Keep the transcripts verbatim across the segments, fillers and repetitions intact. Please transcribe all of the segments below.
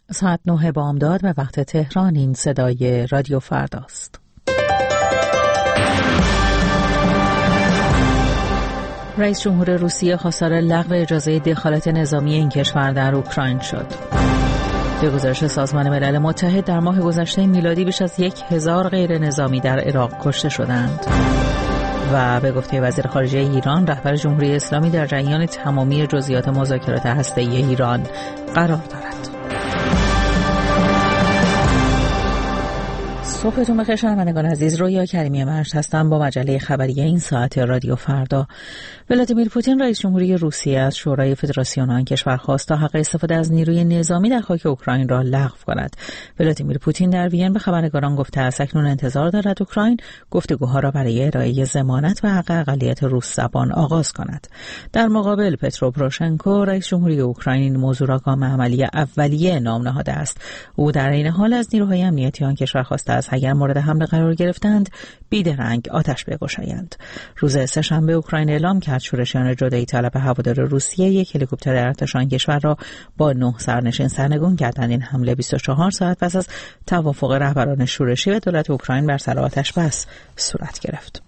ساعت نه بامداد به وقت تهران. این صدای رادیو فرداست. رئیس جمهور روسیه خواستار لغو اجازه دخالت نظامی این کشور در اوکراین شد. به گزارش سازمان ملل متحد در ماه گذشته میلادی بیش از یک هزار غیر نظامی در عراق کشته شدند. و به گفته وزیر خارجه ایران، رهبر جمهوری اسلامی در جریان تمامی جزئیات مذاکرات هسته‌ای ایران قرار دارد. صبحتون بخیر شنوندگان عزیز، رویا کریمی مشت هستم با مجله خبری این ساعت رادیو فردا. ولادیمیر پوتین رئیس جمهوری روسیه از شورای فدراسیون آن کشور خواست تا حق استفاده از نیروی نظامی در خاک اوکراین را لغو کند. ولادیمیر پوتین در وین به خبرنگاران گفته است اکنون انتظار دارد اوکراین گفتگوها را برای ارائه ضمانت و حق اقلیت روس زبان آغاز کند. در مقابل پترو پروشنکو رئیس جمهوری اوکراین این موضوع را گام عملی اولیه نام نهاده است. او در این حال از نیروهای امنیتی آن کشور خواسته است اگر مورد حمله قرار گرفتند بیدرنگ آتش بگشایند. روز سه‌شنبه اوکراین اعلام کرد شورشیان جدایی طلب هوادار روسیه یک هلیکوپتر ارتش آن کشور را با نه سرنشین سرنگون کردند. این حمله بیست و چهار ساعت پس از توافق رهبران شورشی و دولت اوکراین بر سر آتش بس صورت گرفت.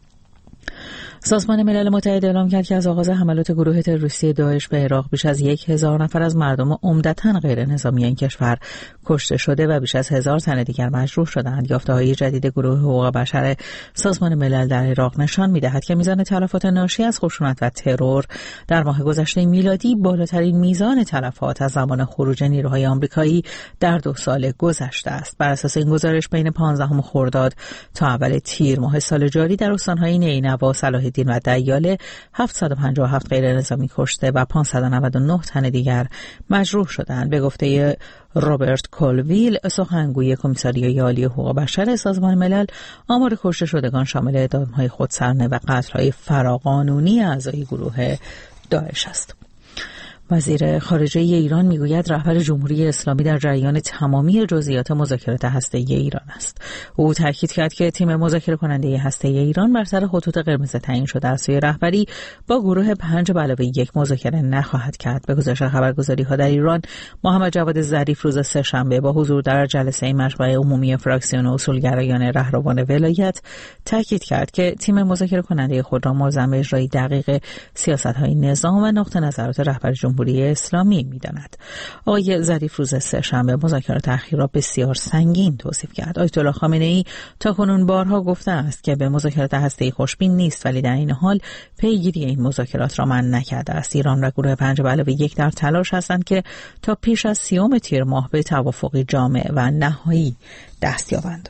سازمان ملل متحد اعلام کرد که از آغاز حملات گروه تروریستی داعش به عراق بیش از یک هزار نفر از مردم عمدتاً غیر نظامی این کشور کشته شده و بیش از هزار تن دیگر مجروح شدند. یافته‌های جدید گروه حقوق بشر سازمان ملل در عراق نشان می‌دهد که میزان تلفات ناشی از خشونت و ترور در ماه گذشته میلادی بالاترین میزان تلفات از زمان خروج نیروهای آمریکایی در دو سال گذشته است. بر اساس این گزارش بین پانزدهم خرداد تا اول تیر ماه سال جاری در استان‌های نینوا، صلاح الدین و دیاله هفتصد و پنجاه و هفت غیر نظامی کشته و پانصد و نود و نه تن دیگر مجروح شدند. به گفته روبرت کولویل، سخنگوی کمیساریای عالی حقوق بشر سازمان ملل، آمار کشته شدگان شامل اعدام‌های خودسرانه و قتل‌های فراقانونی اعضای گروه داعش است. وزیر خارجه ایران میگوید رهبر جمهوری اسلامی در جریان تمامی جزئیات مذاکرات هسته‌ای ایران است. او تاکید کرد که تیم مذاکره کننده هسته‌ای ایران بر سر خطوط قرمز تعیین شده است و رهبری با گروه پنج به علاوه یک مذاکره نخواهد کرد. به گزارش خبرگزاری‌ها در ایران، محمد جواد ظریف روز سه‌شنبه با حضور در جلسه مجمع عمومی فراکسیون اصولگرایان رهروان ولایت تاکید کرد که تیم مذاکره کننده خود را ملزم به اجرای دقیق سیاست‌های نظام و نقطه نظرات رهبر جمهوری اسلامی می‌داند. آقای ظریف روز سه‌شنبه مذاکرات اخیر را بسیار سنگین توصیف کرد. آیت الله خامنه‌ای تاکنون بارها گفته است که به مذاکرات هسته‌ای خوشبین نیست، ولی در این حال پیگیری این مذاکرات را منع نکرده است. ایران و گروه پنج به علاوه یک در تلاش هستند که تا پیش از سیوم تیر ماه به توافقی جامع و نهایی دست یابند.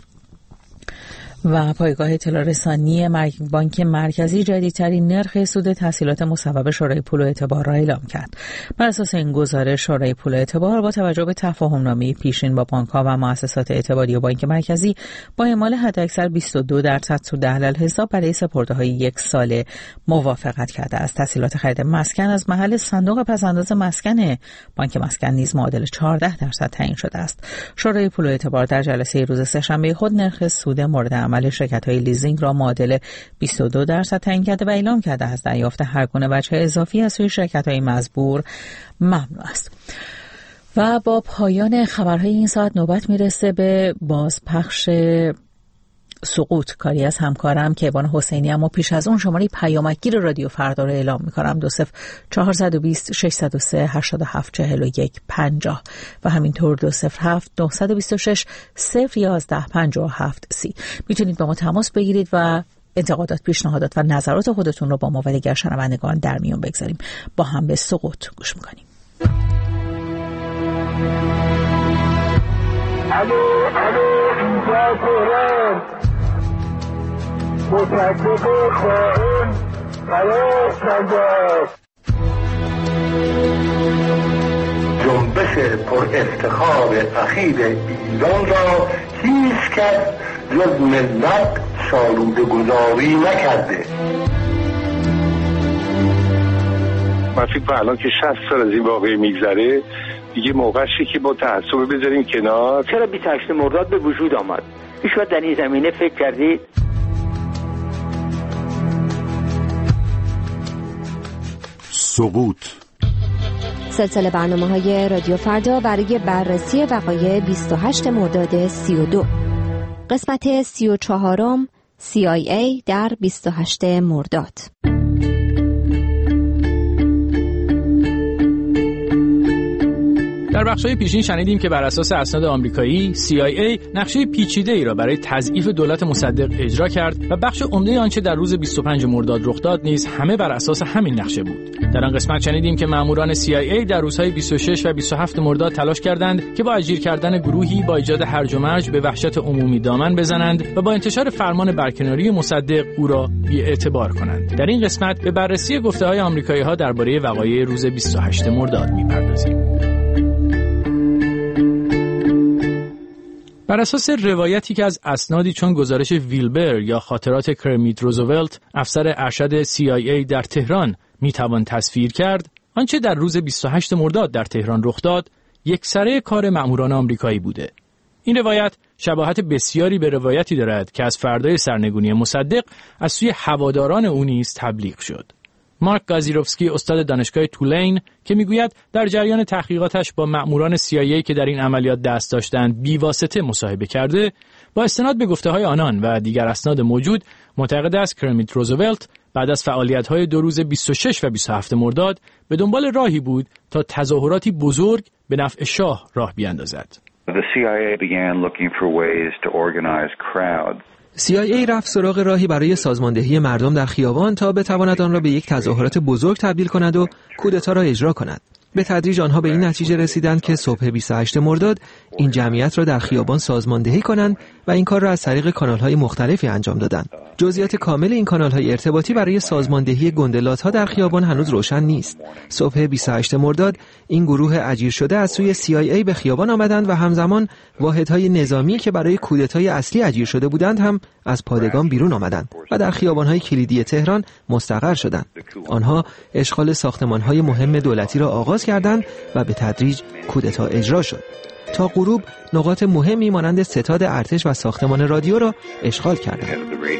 و پایگاه اطلاع رسانی بانک مرکزی جدیدترین نرخ سود تسهیلات مصوب شورای پول و اعتبار را اعلام کرد. بر اساس این گزارش، شورای پول و اعتبار با توجه به تفاهم‌نامه پیشین با بانک‌ها و مؤسسات اعتباری و بانک مرکزی با اعمال حداکثر بیست و دو درصد سود حلال حساب برای سپرده‌های یک ساله موافقت کرده است. تسهیلات خرید مسکن از محل صندوق پس‌انداز مسکن بانک مسکن نیز معادل چهارده درصد تعیین شده است. شورای پول و اعتبار در جلسه روز سه‌شنبه خود نرخ سود مورد عمل شرکت‌های لیزینگ را معادل بیست و دو درصد تعیین کرده و اعلام کرده است دریافت هر گونه وجه اضافی از سوی شرکت‌های مزبور ممنوع است. و با پایان خبرهای این ساعت نوبت میرسه به بازپخش سقوط. کاری از همکارم کیوان حسینی، اما پیش از اون شماره پیامکگیر رادیو فردا رو اعلام میکنم: دو صفر چهار دو صفر شش صفر سه هشت هفت چهار یک پنجاه و همینطور دو صفر هفت نه دو شش صفر یازده پنجاه و هفت سی. میتونید با ما تماس بگیرید و انتقادات، پیشنهادات و نظرات خودتون رو با ما و دیگر شنوندگان در میون بگذاریم. با هم به سقوط گوش میکنیم. الو الو اینجا تهران، مصدق خائن فراز نجات. جنبش پر افتخار اخیر ایران را هیچ کس جز ملت سالوده گذاری نکرده. من فکر کنم الان که شصت سال از این واقعه میگذره دیگه موقعشه که با تعصب بذاریم کنار. چرا بیست و هشتم مرداد به وجود آمد؟ هیچ وقت در این زمینه فکر کردید؟ سقوط سلسله برنامه‌های رادیو فردا برای بررسی وقایع بیست و هشتم مرداد سی و دو. قسمت سی و چهارم سی آی ای در بیست و هشتم مرداد. در بخش‌های پیشین شنیدیم که بر اساس اسناد آمریکایی سی آی ای نقشه پیچیده‌ای را برای تضعیف دولت مصدق اجرا کرد و بخش عمده آنچه در روز بیست و پنجم مرداد رخ داد نیز همه بر اساس همین نقشه بود. در آن قسمت شنیدیم که ماموران سی آی ای در روزهای بیست و شش و بیست و هفتم مرداد تلاش کردند که با اجیر کردن گروهی با ایجاد هرج و مرج به وحشت عمومی دامن بزنند و با انتشار فرمان برکناری مصدق او را بی‌اعتبار کنند. در این قسمت به بررسی گفته‌های آمریکایی‌ها درباره وقایع روز بیست و هشتم مرداد می‌پردازیم. بر اساس روایتی که از اسنادی چون گزارش ویلبر یا خاطرات کرمیت روزولت افسر ارشد سی آی ای در تهران میتوان تصویر کرد، آنچه در روز بیست و هشتم مرداد در تهران رخ داد یکسره کار مأموران آمریکایی بوده. این روایت شباهت بسیاری به روایتی دارد که از فردای سرنگونی مصدق از سوی هواداران او نیز تبلیغ شد. مارک گازیروفسکی استاد دانشگاه تولین که میگوید در جریان تحقیقاتش با مأموران سی آی ای که در این عملیات دست داشتند بی‌واسطه مصاحبه کرده، با استناد به گفته‌های آنان و دیگر اسناد موجود معتقد است کرمیت روزولت بعد از فعالیت‌های دو روز بیست و شش و بیست و هفتم مرداد به دنبال راهی بود تا تظاهراتی بزرگ به نفع شاه راه بیاندازد. The سی آی ای began looking for ways to organize crowds. سی آی ای رفت سراغ راهی برای سازماندهی مردم در خیابان تا بتواند آن را به یک تظاهرات بزرگ تبدیل کند و کودتا را اجرا کند. به تدریج آنها به این نتیجه رسیدند که صبح بیست و هشتم مرداد این جمعیت را در خیابان سازماندهی کنند و این کار را از طریق کانال‌های مختلفی انجام دادند. جزئیات کامل این کانال‌های ارتباطی برای سازماندهی گندلات‌ها در خیابان هنوز روشن نیست. صبح بیست و هشتم مرداد این گروه اجیر شده از سوی سی آی ای به خیابان آمدند و همزمان واحدهای نظامی که برای کودتای اصلی اجیر شده بودند هم از پادگان بیرون آمدند و در خیابان‌های کلیدی تهران مستقر شدند. آنها اشغال ساختمان‌های مهم دولتی را آغاز کردند و به تدریج کودتا اجرا شد. تا غروب نقاط مهمی مانند ستاد ارتش و ساختمان رادیو را اشغال کردند.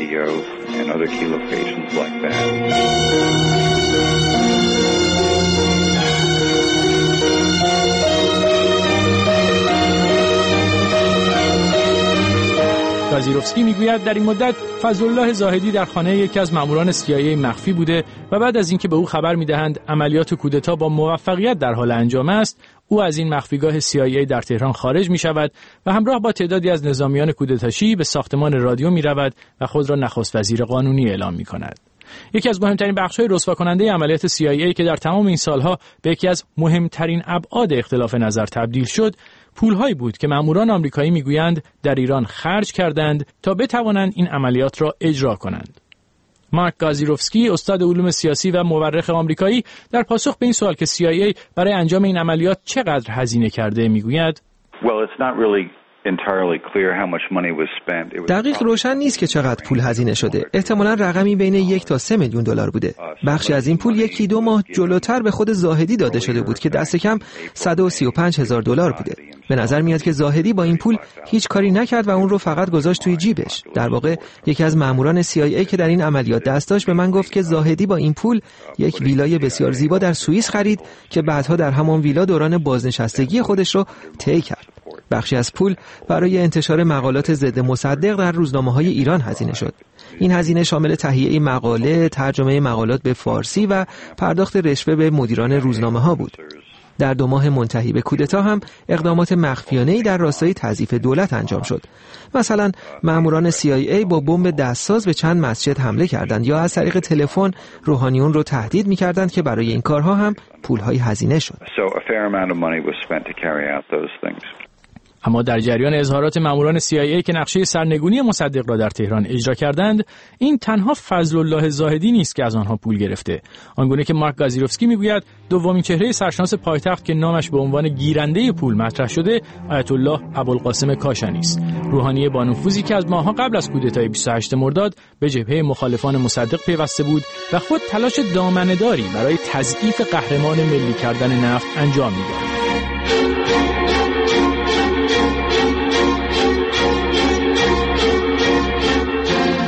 گازیروفسکی میگوید در این مدت فضلالله زاهدی در خانه یکی از ماموران سی آی ای مخفی بوده و بعد از اینکه به او خبر میدهند عملیات کودتا با موفقیت در حال انجام است، او از این مخفیگاه سی آی ای در تهران خارج می شود و همراه با تعدادی از نظامیان کودتاشی به ساختمان رادیو می رود و خود را نخست وزیر قانونی اعلام می کند. یکی از مهمترین بخش‌های رسوا کننده عملیات سی آی ای که در تمام این سالها به یکی از مهمترین ابعاد اختلاف نظر تبدیل شد، پول‌هایی بود که ماموران آمریکایی میگویند در ایران خرج کردند تا بتوانند این عملیات را اجرا کنند. مارک گازیروفسکی استاد علوم سیاسی و مورخ آمریکایی در پاسخ به این سوال که سی آی ای برای انجام این عملیات چقدر هزینه کرده میگوید Well, it's not really entirely clear how much money was spent. دقیق روشن نیست که چقدر پول هزینه شده. احتمالاً رقمی بین یک تا سه میلیون دلار بوده. بخشی از این پول یکی دو ماه جلوتر به خود زاهدی داده شده بود که دست کم صد و سی و پنج هزار دلار بوده. به نظر میاد که زاهدی با این پول هیچ کاری نکرد و اون رو فقط گذاشت توی جیبش. در واقع یکی از ماموران سی آی ای که در این عملیات دست داشت به من گفت که زاهدی با این پول یک ویلای بسیار زیبا در سوئیس خرید که بعدها در همان ویلا دوران بازنشستگی خودش رو طی کرد. بخشی از پول برای انتشار مقالات ضد مصدق در روزنامه‌های ایران هزینه شد. این هزینه شامل تهیه مقاله، ترجمه مقالات به فارسی و پرداخت رشوه به مدیران روزنامه‌ها بود. در دو ماه منتهی به کودتا هم اقدامات مخفیانه‌ای در راستای تضعیف دولت انجام شد. مثلا ماموران سی آی ای با بمب دستساز به چند مسجد حمله کردند یا از طریق تلفن روحانیون رو تهدید می‌کردند که برای این کارها هم پول‌های هزینه شد. اما در جریان اظهارات ماموران سی آی ای که نقشه سرنگونی مصدق را در تهران اجرا کردند، این تنها فضلالله زاهدی نیست که از آنها پول گرفته. آنگونه که مارک گازیروفسکی میگوید دومین چهره سرشناس پایتخت که نامش به عنوان گیرنده پول مطرح شده آیت الله ابوالقاسم کاشانی است، روحانی با نفوذی که از ماه‌ها قبل از کودتای بیست و هشتم مرداد به جبهه مخالفان مصدق پیوسته بود و خود تلاش دامنه‌داری برای تضعیف قهرمان ملی کردن نفت انجام می‌داد.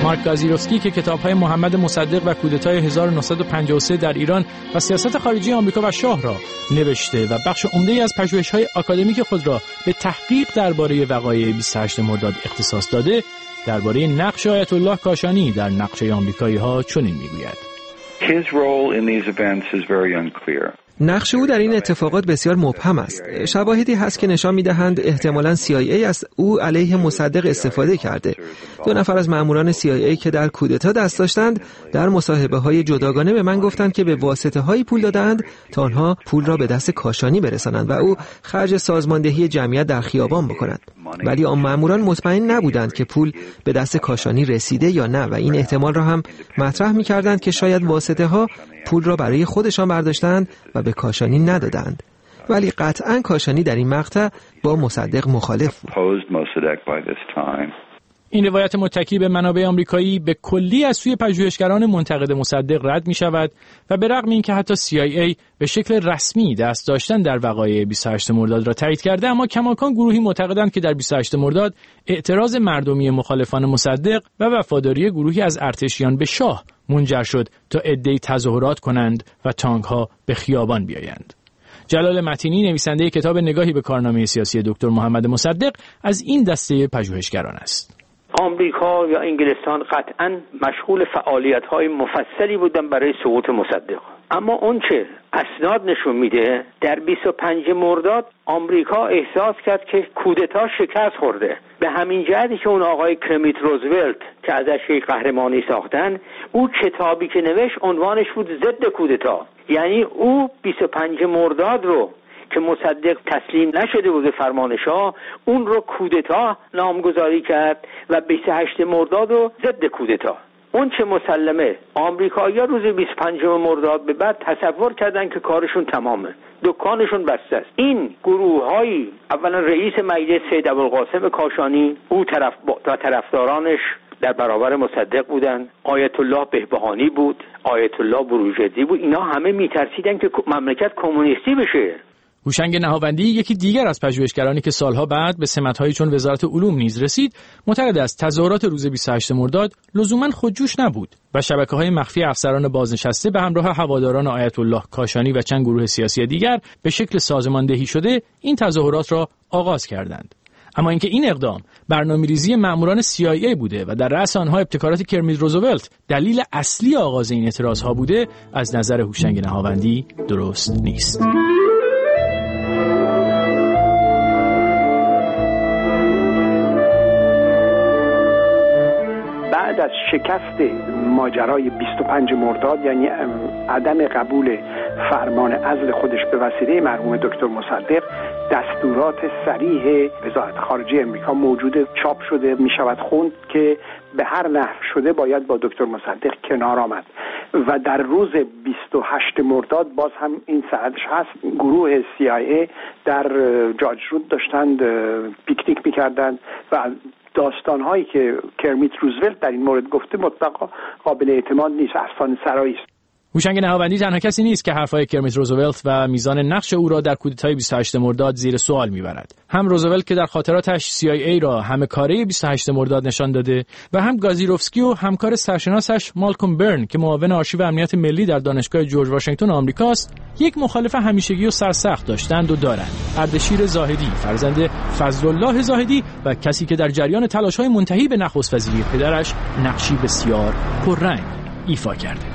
مارک گازیروفسکی که کتاب‌های محمد مصدق و کودتای هزار و نهصد و پنجاه و سه در ایران و سیاست خارجی آمریکا و شاه را نوشته و بخش عمده‌ای از پژوهش‌های آکادمیک خود را به تحقیق درباره وقایع بیست و هشت مرداد اختصاص داده، درباره نقش آیت الله کاشانی در نقشه آمریکایی‌ها چنین می‌گوید: His role in these events is very unclear. نقش او در این اتفاقات بسیار مبهم است. شواهدی هست که نشان می‌دهند احتمالاً سی آی ای از او علیه مصدق استفاده کرده. دو نفر از ماموران سی آی ای که در کودتا دست داشتند، در مصاحبه‌های جداگانه به من گفتند که به واسطه‌های پول دادند تا آنها پول را به دست کاشانی برسانند و او خرج سازماندهی جمعیت در خیابان بکند. ولی آن ماموران مطمئن نبودند که پول به دست کاشانی رسیده یا نه و این احتمال را هم مطرح می‌کردند که شاید واسطه‌ها پول را برای خودشان برداشتند و به کاشانی ندادند. ولی قطعاً کاشانی در این مقطع با مصدق مخالف بود. این روایت متکی به منابع آمریکایی به کلی از سوی پژوهشگران منتقد مصدق رد می شود و به رغم اینکه حتی سی آی ای به شکل رسمی دست داشتن در وقایع بیست و هشت مرداد را تایید کرده، اما کماکان گروهی معتقدند که در بیست و هشت مرداد اعتراض مردمی مخالفان مصدق و وفاداری گروهی از ارتشیان به شاه منجر شد تا عده‌ای تظاهرات کنند و تانک‌ها به خیابان بیایند. جلال متینی نویسنده کتاب نگاهی به کارنامه سیاسی دکتر محمد مصدق از این دسته پژوهشگران است. آمریکا یا انگلستان قطعاً مشغول فعالیت‌های مفصلی بودن برای سقوط مصدق، اما اون چه اسناد نشون میده در بیست و پنجم مرداد آمریکا احساس کرد که کودتا شکست خورده. به همین جهتی که اون آقای کرمیت روزولت که ازش یک قهرمانی ساختن، او کتابی که نوشت عنوانش بود ضد کودتا، یعنی او بیست و پنجم مرداد رو که مصدق تسلیم نشده بود فرمان شاه، اون رو کودتا نامگذاری کرد و بیست و هشتم مرداد رو ضد کودتا. اون چه مسلمه آمریکایی‌ها روز بیست و پنجم مرداد به بعد تصور کردن که کارشون تمامه، دکانشون بسته است. این گروه‌های اولا رئیس مجلس سید ابوالقاسم کاشانی، او طرف و طرفدارانش در برابر مصدق بودن، آیت الله بهبهانی بود، آیت الله بروجردی بود، اینا همه میترسیدن که مملکت کمونیستی بشه. هوشنگ نهاوندی، یکی دیگر از پژوهشگرانی که سالها بعد به سمت‌هایی چون وزارت علوم نیز رسید، معتقد است تظاهرات روز بیست و هشتم مرداد لزوماً خودجوش نبود و شبکه‌های مخفی افسران بازنشسته به همراه هواداران آیت الله کاشانی و چند گروه سیاسی دیگر به شکل سازماندهی شده این تظاهرات را آغاز کردند. اما اینکه این اقدام برنامه‌ریزی ماموران سی آی ای بوده و در رأس آنها ابتکارات کرمیت روزولت دلیل اصلی آغاز این اعتراض‌ها بوده، از نظر هوشنگ نهاوندی درست نیست. بعد از شکست ماجرای بیست و پنجم مرداد، یعنی عدم قبول فرمان عزل خودش به وسیله مرحوم دکتر مصدق، دستورات صریح وزارت خارجه امریکا موجود، چاپ شده، می شود خوند که به هر نحو شده باید با دکتر مصدق کنار آمد و در روز بیست و هشتم مرداد باز هم این سندش هست. گروه سی آی ای در جاج رود داشتند پیکنیک می‌کردند و داستان‌هایی که کرمیت روزولت در این مورد گفته مطلقاً قابل اعتماد نیست، افسانه سرایی است. هوشنگ نهاوندی تنها کسی نیست که حرفهای کرمیت روزولت و میزان نقش او را در کودتای بیست و هشتم مرداد زیر سوال میبرد. هم روزولت که در خاطراتش سی آی ای را همه کاره بیست و هشتم مرداد نشان داده و هم گازیروفسکی و همکار سرشناسش مالکوم برن که معاون آرشیو امنیت ملی در دانشگاه جورج واشنگتن آمریکاست، یک مخالف همیشگی و سرسخت داشتند و دارند. اردشیر زاهدی، فرزند فضلالله زاهدی و کسی که در جریان تلاش‌های منتهی به نخست وزیری پدرش نقشی بسیار پررنگ ایفا کرده.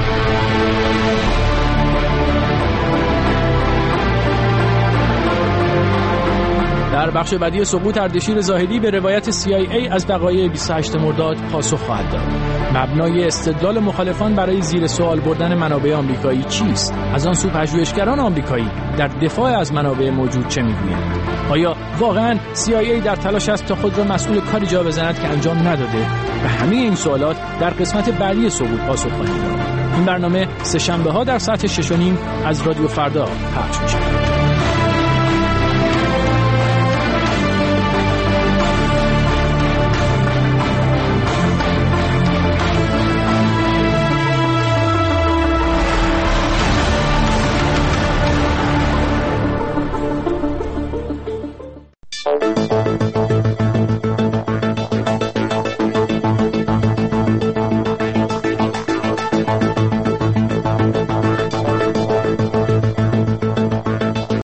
در بخش بعدی سقوط اردشیر زاهدی به روایت سی آی ای از وقایع بیست و هشتم مرداد پاسخ خواهد داد. مبنای استدلال مخالفان برای زیر سوال بردن منابع آمریکایی چیست؟ از آن سو پژوهشگران آمریکایی در دفاع از منابع موجود چه میگویند؟ آیا واقعاً سی آی ای در تلاش است تا خود را مسئول کاری جا بزند که انجام نداده؟ به همه این سوالات در قسمت بعدی سقوط پاسخ خواهیم داد. این برنامه سه شنبه ها در ساعت شش و نیم از رادیو فردا پخش میشه.